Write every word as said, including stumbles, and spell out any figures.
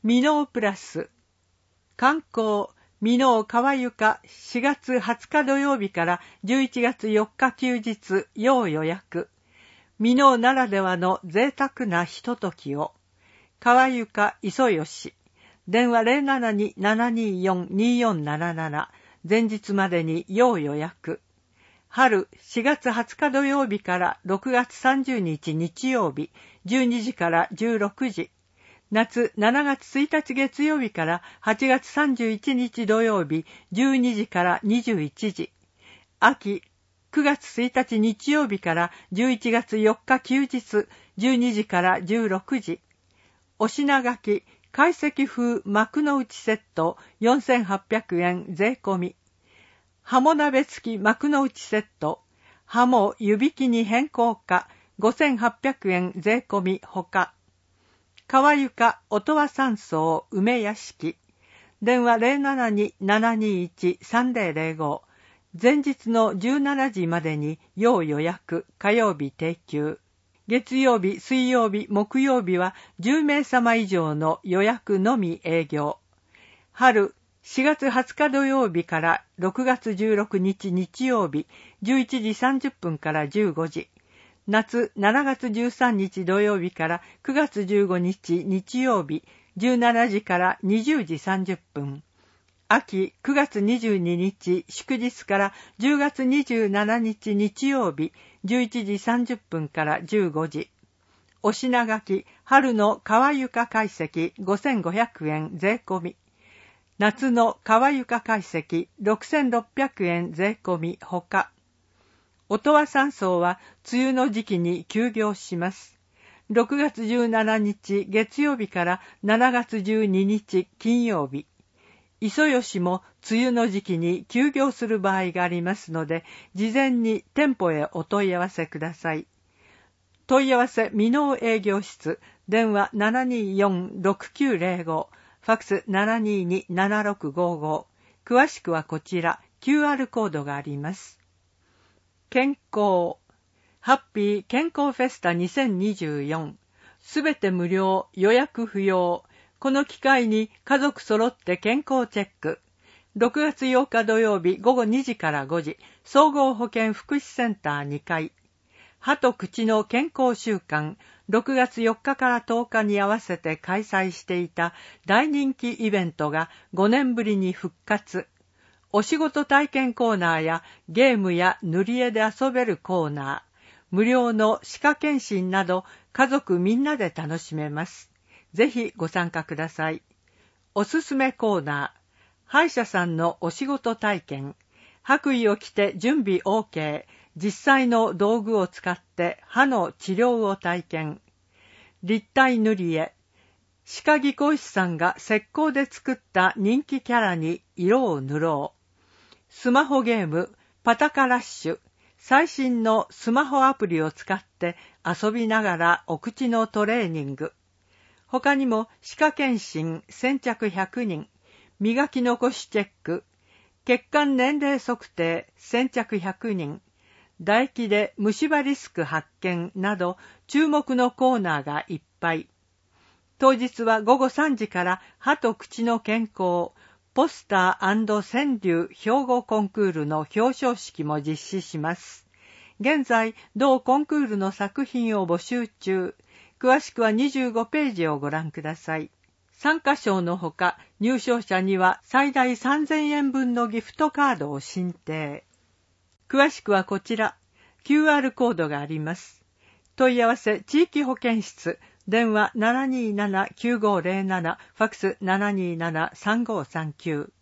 ミノープラス。観光、ミノー川床しがつはつか土曜日からじゅういちがつよっか休日要予約。ミノーならではの贅沢なひとときを。川床磯吉。電話 ゼロななに ななにーよん にーよんなななな。前日までに要予約。春しがつはつか土曜日からろくがつさんじゅうにち日曜日じゅうにじからじゅうろくじ。夏しちがつついたち月曜日からはちがつさんじゅういちにち土曜日じゅうにじからにじゅういちじ。秋くがつついたち日曜日からじゅういちがつよっか休日じゅうにじからじゅうろくじ。お品書き懐石風幕の内セットよんせんはっぴゃくえん税込み。ハモ鍋付き幕の内セット、ハモ湯引きに変更価ごせんはっぴゃくえん税込みほか。川床音羽山荘梅屋敷。電話 ゼロななに ななにーいち さんぜろゼロご。前日のじゅうしちじまでに要予約、火曜日定休。月曜日、水曜日、木曜日はじゅうめいさま以上の予約のみ営業。春しがつはつか土曜日からろくがつじゅうろくにち日曜日じゅういちじさんじゅっぷんからじゅうごじ。夏しちがつじゅうさんにち土曜日からくがつじゅうごにち日曜日じゅうしちじからにじゅうじさんじゅっぷん。秋くがつにじゅうににち祝日からじゅうがつにじゅうしちにち日曜日じゅういちじさんじゅっぷんからじゅうごじ。お品書き春の川床懐石ごせんごひゃくえん税込み。夏の川床懐石ろくせんろっぴゃくえん税込みほか。音羽山荘は梅雨の時期に休業します。ろくがつじゅうしちにち月曜日からしちがつじゅうににち金曜日。磯吉も梅雨の時期に休業する場合がありますので、事前に店舗へお問い合わせください。問い合わせ未納営業室、電話 ななにーよん ろくきゅうゼロご、ファックス ななにーに ななろくごご。詳しくはこちら、キューアール コードがあります。健康。ハッピー健康フェスタにせんにじゅうよん。すべて無料、予約不要。この機会に家族揃って健康チェック。ろくがつようか土曜日ごごにじからごじ、総合保健福祉センターにかい。歯と口の健康週間、ろくがつよっかからとおかに合わせて開催していた大人気イベントがごねんぶりに復活。お仕事体験コーナーやゲームや塗り絵で遊べるコーナー、無料の歯科検診など家族みんなで楽しめます。ぜひご参加ください。おすすめコーナー、歯医者さんのお仕事体験、白衣を着て準備 OK、実際の道具を使って歯の治療を体験。立体塗り絵。歯科技工士さんが石膏で作った人気キャラに色を塗ろう。スマホゲーム、パタカラッシュ。最新のスマホアプリを使って遊びながらお口のトレーニング。他にも歯科検診先着ひゃくにん、磨き残しチェック、血管年齢測定先着ひゃくにん、唾液で虫歯リスク発見など注目のコーナーがいっぱい。当日はごごさんじから歯と口の健康、ポスター&川柳標語コンクールの表彰式も実施します。現在、同コンクールの作品を募集中。詳しくはにじゅうごページをご覧ください。参加賞のほか、入賞者には最大さんぜんえんぶんのギフトカードを進呈。詳しくはこちら、キューアール コードがあります。問い合わせ地域保健室、電話 ななにーなな きゅうごゼロなな、ファックス ななにーなな さんごさんきゅう。